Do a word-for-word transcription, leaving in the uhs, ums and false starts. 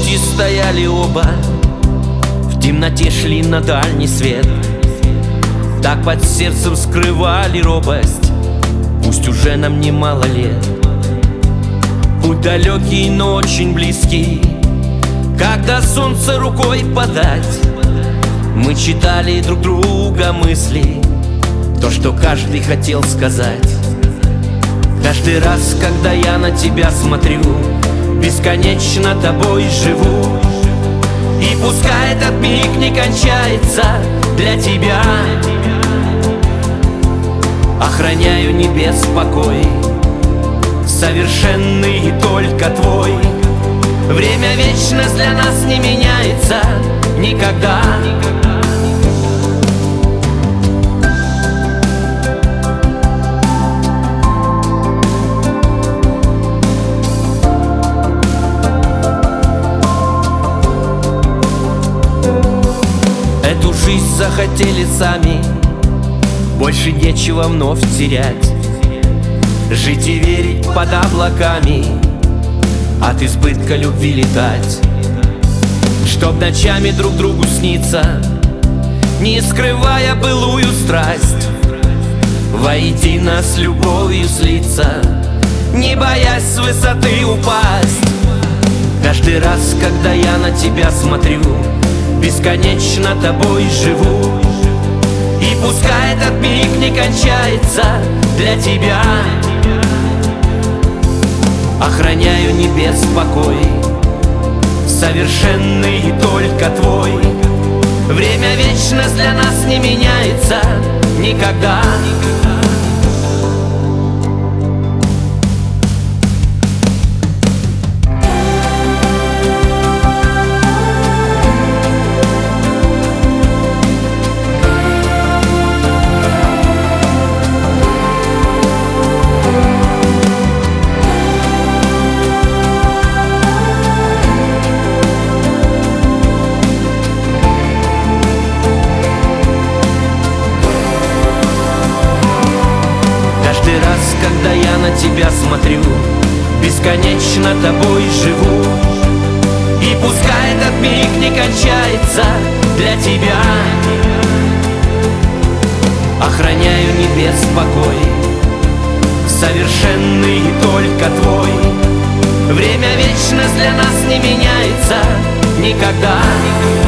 пути стояли оба, в темноте шли на дальний свет. Так под сердцем скрывали робость, пусть уже нам немало лет. Путь далекий, но очень близкий, когда солнце рукой подать. Мы читали друг друга мысли, то, что каждый хотел сказать. Каждый раз, когда я на тебя смотрю, бесконечно тобой живу. И пускай этот миг не кончается для тебя, охраняю небес покой, совершенный только твой. Время, вечность для нас не меняется никогда. Эту жизнь захотели сами, больше нечего вновь терять. Жить и верить под облаками, от избытка любви летать. Чтоб ночами друг другу сниться, не скрывая былую страсть. Воедино с любовью слиться, не боясь с высоты упасть. Каждый раз, когда я на тебя смотрю, бесконечно тобой живу. И пускай этот миг не кончается для тебя, охраняю небес покой, совершенный только твой. Время, вечность для нас не меняется никогда. Когда я на тебя смотрю, бесконечно тобой живу. И пускай этот миг не кончается для тебя, охраняю небес покой, совершенный только твой. Время, вечность для нас не меняется никогда.